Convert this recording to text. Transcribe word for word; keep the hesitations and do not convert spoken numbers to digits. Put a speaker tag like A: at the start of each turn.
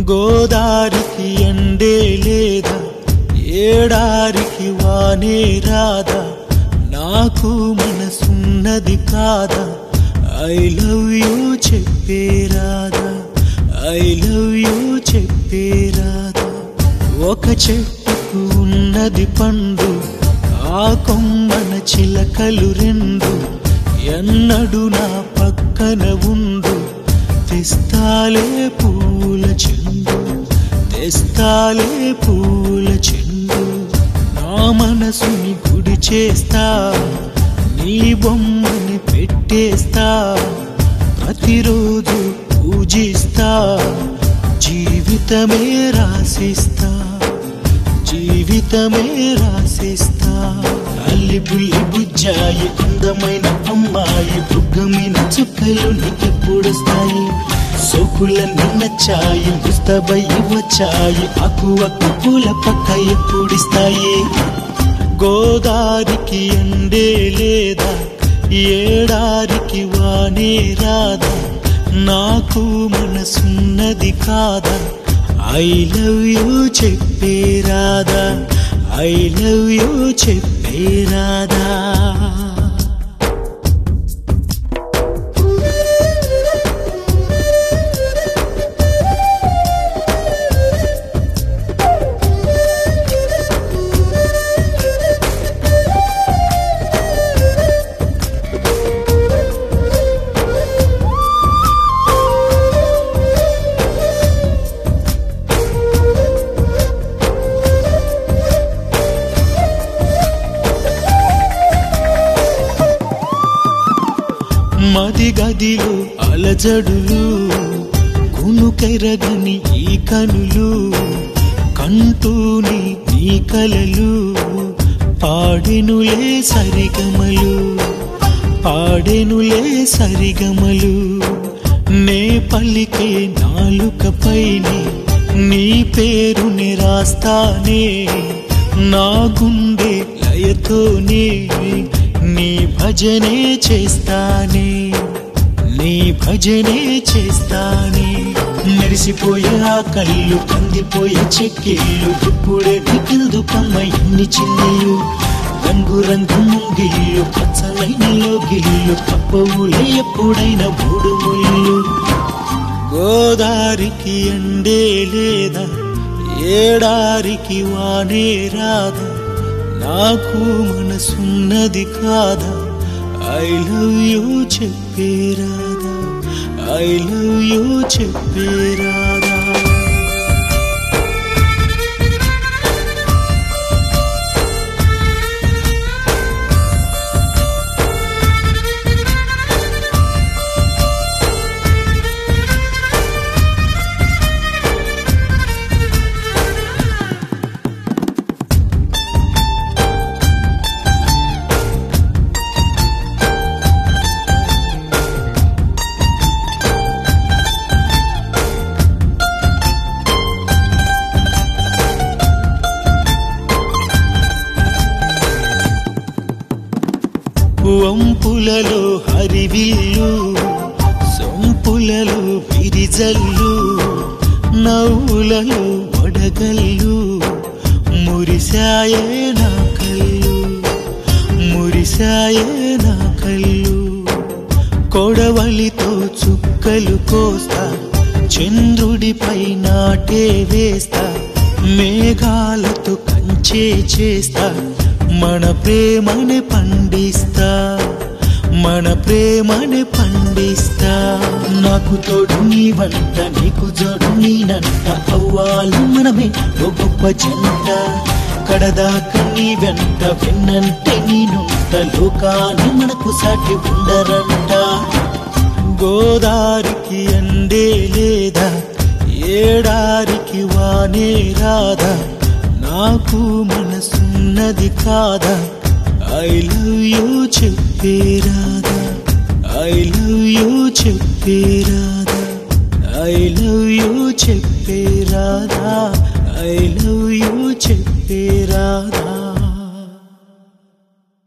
A: గోదారికి ఎండే లేదా, ఏడారికి వానే రాదా, నాకు మనసున్నది కాదా, ఐ లవ్ యూ చెప్పేరాదా, ఐ లవ్ యూ చెప్పేరాదా. ఒక చెట్టుకు ఉన్నది పండు, ఆ కొమ్మన చిలకలు రెండు, ఎన్నడు నా పక్కన ఉండు, తెస్తాలే పూల చెండు, తెస్తాలే పూల చెండు. నా మనసుని గుడి చేస్తా, నీ బొమ్మని పెట్టేస్తా, ప్రతిరోజు పూజిస్తా, జీవితమే రాసిస్తా, జీవితమే రాసిస్తా. అల్లి బుల్లి బుజ్జాయి అందమైన అమ్మాయి, బుగ్గమైన చుక్కలు నీకెప్పుడొస్తాయి, సోకులన్నీ నచ్చాయి, ముస్తాబయ్యి వచ్చాయి, ఆకువక్కు పూల పక్క ఎప్పుడిస్తాయి. గోదారికి ఎండే లేదా, ఏడారికి వానే రాదా, నాకు మనసున్నది కాదా, ఐ లవ్ యూ చెప్పేరాదా, ఐ లవ్ యూ చెప్పేరాదా. మది గదిలో అలజడులు, కునుకెరగని ఈ కనులు, కంటూని నీ కలలు, పాడెనులే సరిగమలు, పాడెనులే సరిగమలు. నే పలికే నాలుకపైనే నీ పేరుని రాస్తానే, నా గుండె లయతోనే నీ భజనే చేస్తానే, నీ భజనే చేస్తానే. మెరిసిపోయే ఆ కళ్ళు, కందిపోయే చెక్కిళ్ళు, ఇప్పుడే నీకెందుకమ్మ ఇన్ని చిన్నీళ్ళు, రంగు రంగు ముంగిళ్ళు, పచ్చలైన లోగిళ్ళు, తప్పవులే ఎప్పుడైనా మూడు ముళ్ళు. గోదారికి ఎండే లేదా, ఏడారికి వానే రాదా, నాకు మనసున్నది కాదా, ఐ లవ్ యూ చెప్పేరాదా, ఐ లవ్ యూ చెప్పేరాదా. వంపులలో హరివిల్లు, సొంపులలో విరిజల్లు, నవ్వులలో వడగల్లు, మురిశాయే నా కళ్ళు, మురిశాయే నా కళ్ళు. కొడవలితో చుక్కలు కోస్తా, చంద్రుడిపై నాటే వేస్తా, మేఘాలతో కంచే చేస్తా, మన ప్రేమని పండిస్తా, మన ప్రేమని పండిస్తా. నాకు తోడు నీ వంట, నీకు జోడు నీనంట, అవ్వాలి మనమే ఓ గొప్ప జంట, కడదాకా నీ వెంట, వెన్నంటే నేనుంట, లోకాన్ని మనకు సాటి ఉండరంట. గోదారికి ఎండే లేదా, ఏడారికి వానే రాదా, నాకు మనసున్నది కాదా, ఐ లవ్ యూ చెప్పేరాదా, ఐ లవ్ యూ చెప్పేరాదా, ఐ లవ్ యూ చెప్పేరాదా, ఐ లవ్ యూ చెప్పేరాదా.